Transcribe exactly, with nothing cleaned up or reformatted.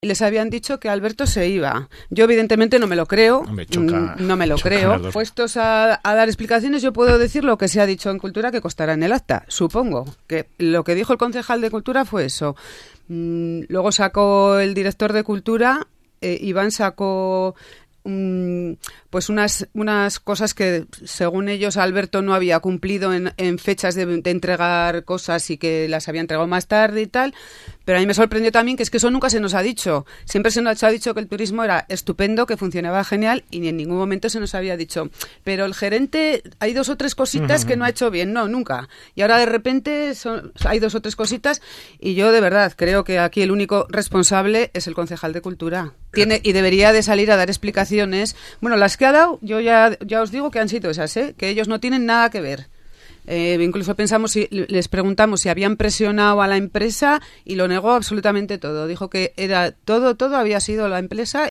les habían dicho que Alberto se iba. Yo evidentemente no me lo creo, Hombre, choca, no me lo creo. Puestos a, a dar explicaciones, yo puedo decir lo que se ha dicho en Cultura que constará en el acta. Supongo que lo que dijo el concejal de Cultura fue eso. Mm, luego sacó el director de Cultura, eh, Iván sacó mm, pues unas unas cosas que según ellos Alberto no había cumplido en, en fechas de, de entregar cosas y que las había entregado más tarde y tal. Pero a mí me sorprendió también que es que eso nunca se nos ha dicho. Siempre se nos ha dicho que el turismo era estupendo, que funcionaba genial y en ningún momento se nos había dicho. Pero el gerente, hay dos o tres cositas que no ha hecho bien. No, nunca. Y ahora de repente son, hay dos o tres cositas y yo de verdad creo que aquí el único responsable es el concejal de Cultura. Tiene y debería de salir a dar explicaciones. Bueno, las que ha dado, yo ya, ya os digo que han sido esas, ¿eh? Que ellos no tienen nada que ver. Eh, incluso pensamos si les preguntamos si habían presionado a la empresa y lo negó absolutamente todo. Dijo que era todo, todo había sido la empresa